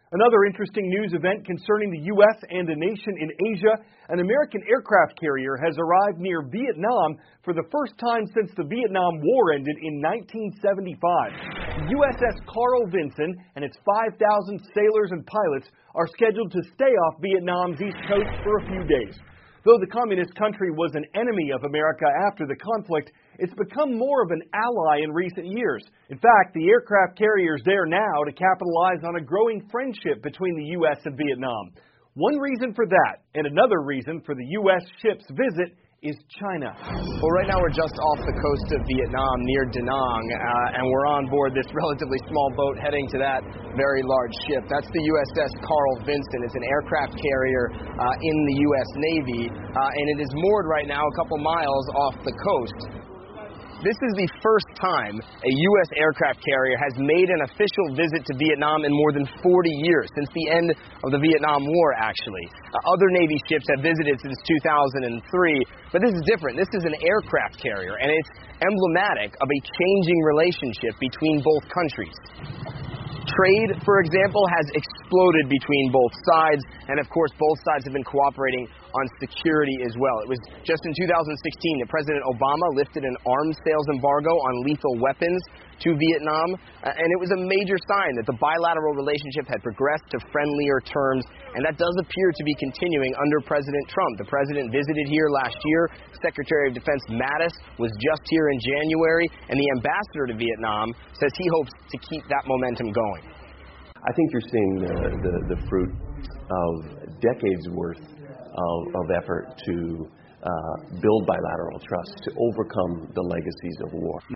Another interesting news event concerning the U.S. and a nation in Asia. An American aircraft carrier has arrived near Vietnam for the first time since the Vietnam War ended in 1975. The USS Carl Vinson and its 5,000 sailors and pilots are scheduled to stay off Vietnam's east coast for a few days. Though the communist country was an enemy of America after the conflict, it's become more of an ally in recent years. In fact, the aircraft carrier's there now to capitalize on a growing friendship between the U.S. and Vietnam. One reason for that, and another reason for the U.S. ship's visit, is China. Well, right now we're just off the coast of Vietnam near Da Nang, and we're on board this relatively small boat heading to that very large ship. That's the USS Carl Vinson. It's an aircraft carrier in the U.S. Navy, and it is moored right now a couple miles off the coast. This is the first time a U.S. aircraft carrier has made an official visit to Vietnam in more than 40 years, since the end of the Vietnam War, actually. Other Navy ships have visited since 2003, but this is different. This is an aircraft carrier, and it's emblematic of a changing relationship between both countries. Trade, for example, has exploded between both sides, and of course both sides have been cooperating on security as well. It was just in 2016 that President Obama lifted an arms sales embargo on lethal weapons to Vietnam, and it was a major sign that the bilateral relationship had progressed to friendlier terms, and that does appear to be continuing under President Trump. The president visited here last year. Secretary of Defense Mattis was just here in January, and the ambassador to Vietnam says he hopes to keep that momentum going. I think you're seeing the fruit of decades worth of effort to build bilateral trust, to overcome the legacies of war.